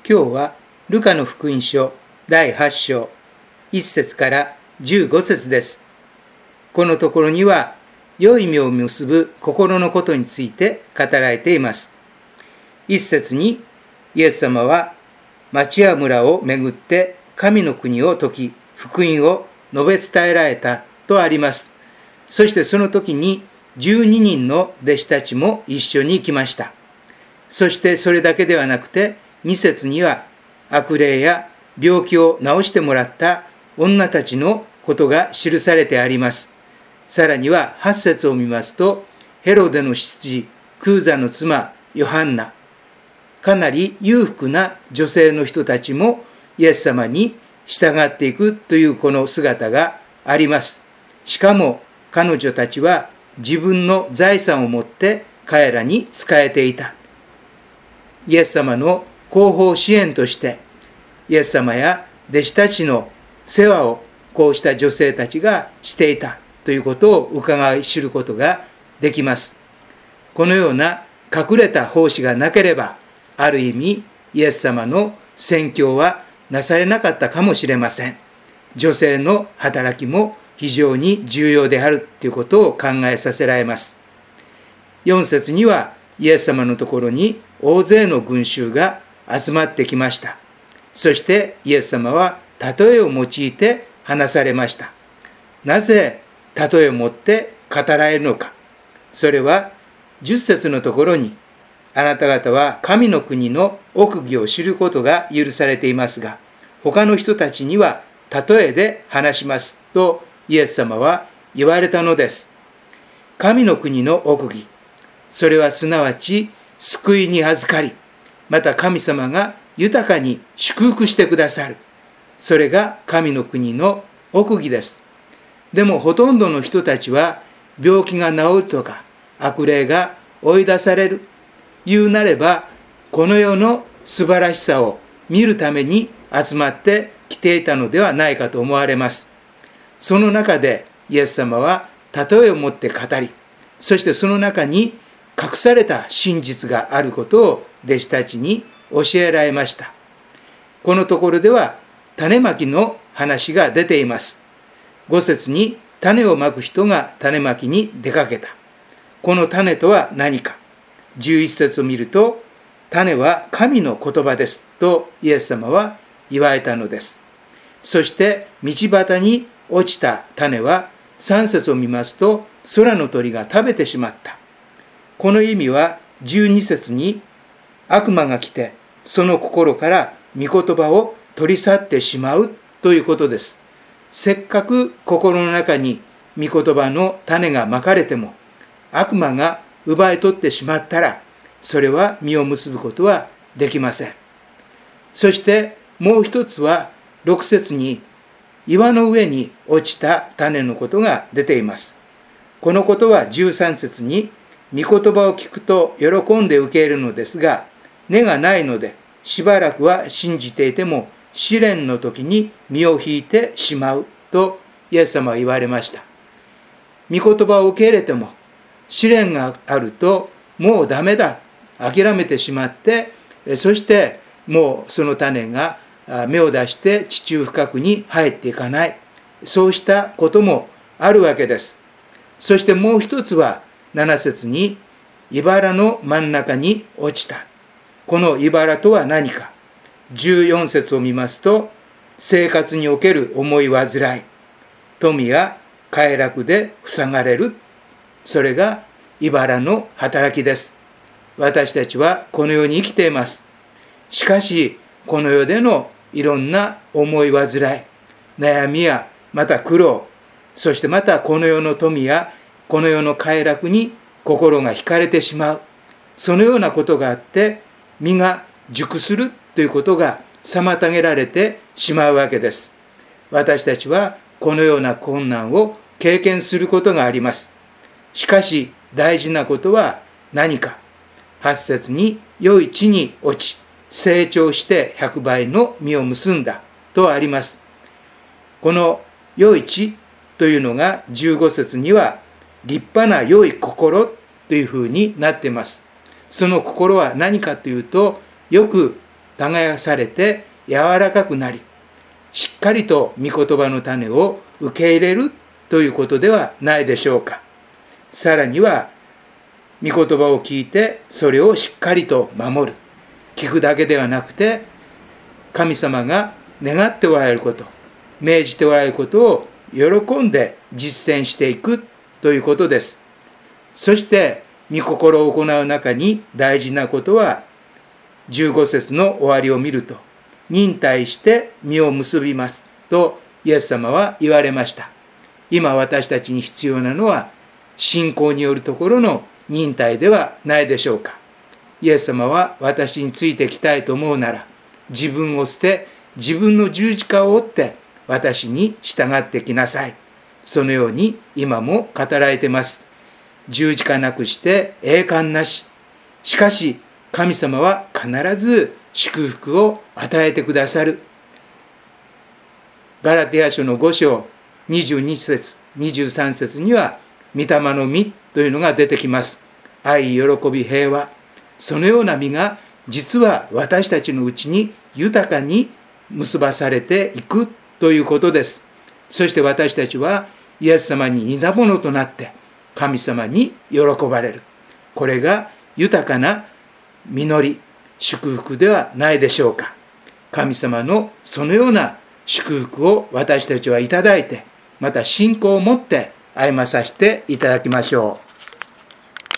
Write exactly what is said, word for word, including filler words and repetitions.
今日はルカの福音書だいはち章いっ節からじゅうご節です。このところには良い実を結ぶ心のことについて語られています。いっ節にイエス様は町や村を巡って神の国を説き福音を述べ伝えられたとあります。そしてその時にじゅうににんの弟子たちも一緒に行きました。そしてそれだけではなくてに節には悪霊や病気を治してもらった女たちのことが記されてあります。さらにははち節を見ますと、ヘロデの執事クーザの妻ヨハンナ、かなり裕福な女性の人たちもイエス様に従っていくというこの姿があります。しかも彼女たちは自分の財産を持って彼らに仕えていた。イエス様の後方支援としてイエス様や弟子たちの世話をこうした女性たちがしていたということを伺い知ることができます。このような隠れた奉仕がなければ、ある意味イエス様の宣教はなされなかったかもしれません。女性の働きも非常に重要であるということを考えさせられます。よん節にはイエス様のところに大勢の群衆が集まってきました。そしてイエス様は例えを用いて話されました。なぜ例えを持って語られるのか。それはじゅっ節のところに、あなた方は神の国の奥義を知ることが許されていますが、他の人たちには例えで話しますとイエス様は言われたのです。神の国の奥義、それはすなわち救いに預かり、また神様が豊かに祝福してくださる。それが神の国の奥義です。でもほとんどの人たちは病気が治るとか悪霊が追い出される、言うなればこの世の素晴らしさを見るために集まってきていたのではないかと思われます。その中でイエス様は例えを持って語り、そしてその中に隠された真実があることを弟子たちに教えられました。このところでは種まきの話が出ています。ご節に種をまく人が種まきに出かけた。この種とは何か。じゅういち節を見ると、種は神の言葉ですとイエス様は言われたのです。そして道端に落ちた種はさん節を見ますと、空の鳥が食べてしまった。この意味はじゅうに節に悪魔が来てその心から御言葉を取り去ってしまうということです。せっかく心の中に御言葉の種がまかれても悪魔が奪い取ってしまったら、それは実を結ぶことはできません。そしてもう一つはろく節に岩の上に落ちた種のことが出ています。このことはじゅうさん節に御言葉を聞くと喜んで受け入れるのですが、根がないのでしばらくは信じていても試練の時に身を引いてしまうとイエス様は言われました。御言葉を受け入れても試練があるともうダメだ、諦めてしまって、そしてもうその種が芽を出して地中深くに入っていかない、そうしたこともあるわけです。そしてもう一つはなな節に茨の真ん中に落ちた。この茨とは何か。じゅうよん節を見ますと、生活における思い煩い、富や快楽で塞がれる、それが茨の働きです。私たちはこの世に生きています。しかしこの世でのいろんな思い煩い、悩みやまた苦労、そしてまたこの世の富やこの世の快楽に心が惹かれてしまう、そのようなことがあって実が熟するということが妨げられてしまうわけです。私たちはこのような困難を経験することがあります。しかし大事なことは何か。はち節に良い地に落ち成長して百倍の実を結んだとあります。この良い地というのがじゅうご節には立派な良い心というふうになっています。その心は何かというと、よく耕されて柔らかくなり、しっかりと御言葉の種を受け入れるということではないでしょうか。さらには、御言葉を聞いてそれをしっかりと守る。聞くだけではなくて、神様が願っておられること、命じておられることを喜んで実践していくということです。そして御心を行う中に大事なことは、じゅうご節の終わりを見ると、忍耐して実を結びますとイエス様は言われました。今私たちに必要なのは、信仰によるところの忍耐ではないでしょうか。イエス様は、私についてきたいと思うなら、自分を捨て、自分の十字架を追って私に従ってきなさい。そのように今も語られています。十字架なくして栄冠なし。しかし神様は必ず祝福を与えてくださる。ガラテヤ書のご章にじゅうに節にじゅうさん節には、御霊の実というのが出てきます。愛、喜び、平和。そのような実が実は私たちのうちに豊かに結ばされていくということです。そして私たちはイエス様に似たものとなって神様に喜ばれる。これが豊かな実り、祝福ではないでしょうか。神様のそのような祝福を私たちはいただいて、また信仰を持って歩まさせていただきましょう。